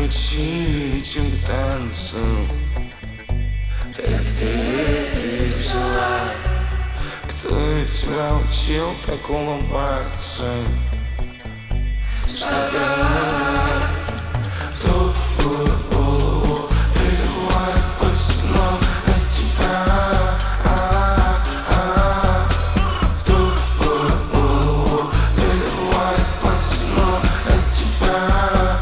научили, чем танцу. Так где ты взяла? Кто тебя учил так улыбаться? Инстаграм в тупую голову переливает пацаном от тебя. В тупую голову переливает пацаном от тебя.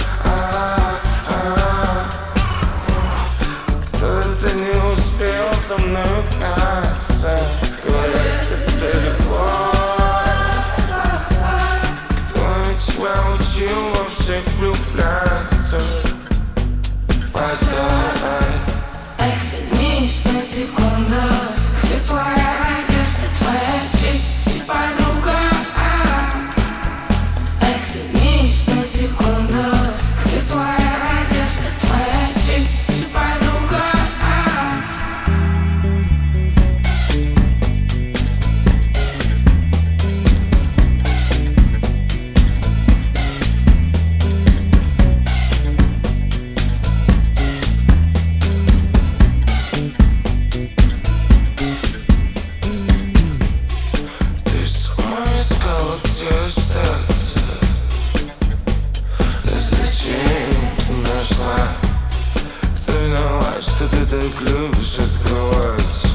Кто-то не успел со мной гнаться. Говорят, это любовь. Кто тебя учил во всех влюбляться? Постой. Оглянись на секунду, где твоя одежда, твоя честь и подруга. Оглянись на секунду, где твоя одежда, твоя честь и подруга. Ты сама искала, где остаться. Зачем ты нашла? Кто виноват, что ты так любишь открываться?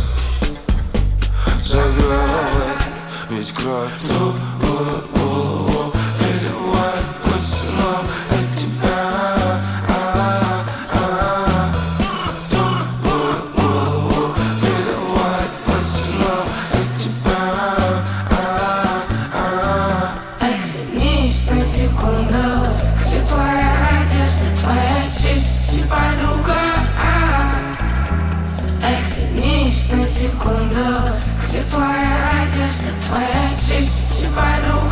Закрой, ведь кровь в тупую голову переливает пацаном от тебя. В тупую голову переливает пацаном от тебя. Оглянись на секунду, где твоя одежда, твоя честь и подруга. Оглянись на секунду, где твоя одежда, твоя честь и подруга.